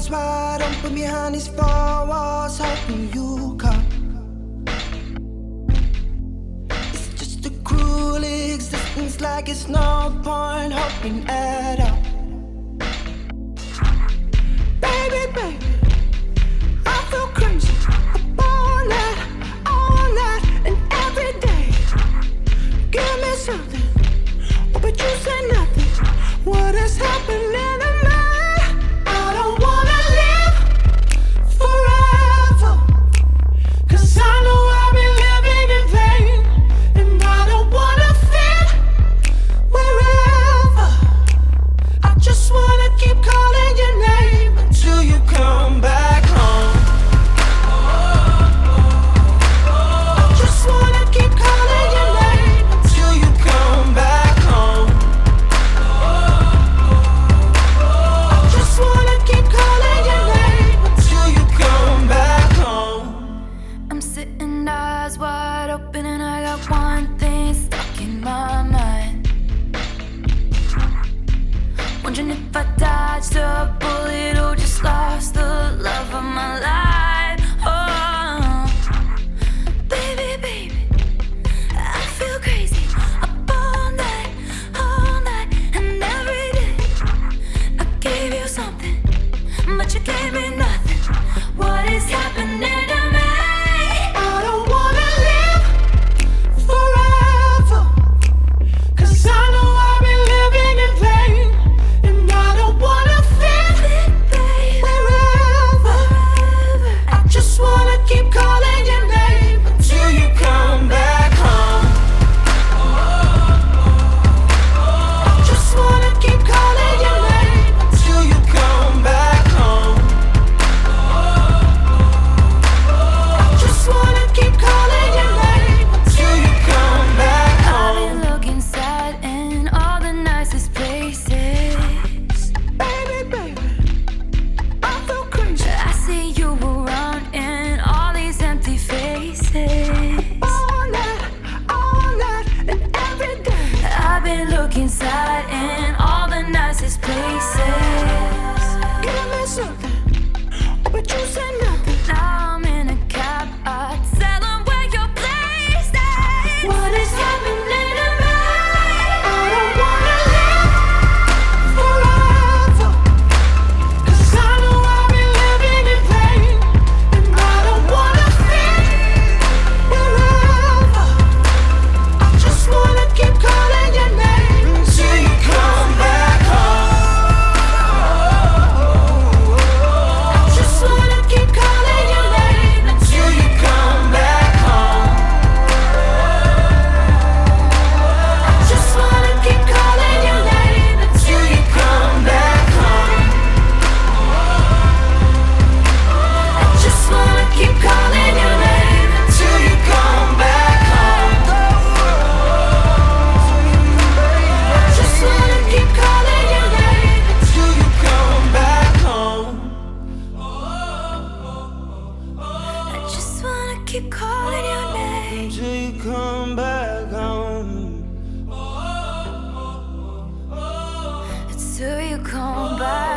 eyes wide open behind these four walls, hoping you come. It's just a cruel existence, like it's no point hoping at all. Baby, baby, I feel crazy up all night, and every day. Give me something, oh, but you say nothing. What is happening to me? I don't wanna live forever, 'cause I know I've been living in vain, and I don't wanna fit wherever. I just wanna keep calling your name until you come back home. I just wanna keep calling your name until you come back home. I just wanna keep calling your name until you come back home. I'm sitting eyes wide open and I got one thing stuck in my mind. Wondering if I dodged a bullet or just lost the love of my life. Oh, baby, baby, I feel crazy up all night, and every day. I gave you something, but you gave me nothing. What is happening to me? I don't wanna live forever, 'cause I know I've been living in vain, and I don't wanna fit wherever. I just wanna keep calling your name until you come back home. I just wanna keep calling your name until you come back home. I just wanna keep calling your name until you come back I've home. been looking sad in all the nicest places. Baby, baby, I feel crazy. I see you around in all these empty faces. All night, and every day. I've been looking sad in all the nicest places. Give me something, oh, but you say nothing. Now I'm in a cab, I tell them where your place is. What is happening to me? I don't wanna live forever, 'cause I know I've been living in vain, and I don't wanna fit wherever. I just wanna keep calling your name until you come back home. I just wanna keep calling your name until you come back home. I just wanna keep calling your name until you come back home. I just wanna keep calling your name until you come back home. I just wanna keep calling your name until you come back home. I just wanna keep calling your name Until you come back home. until you come back.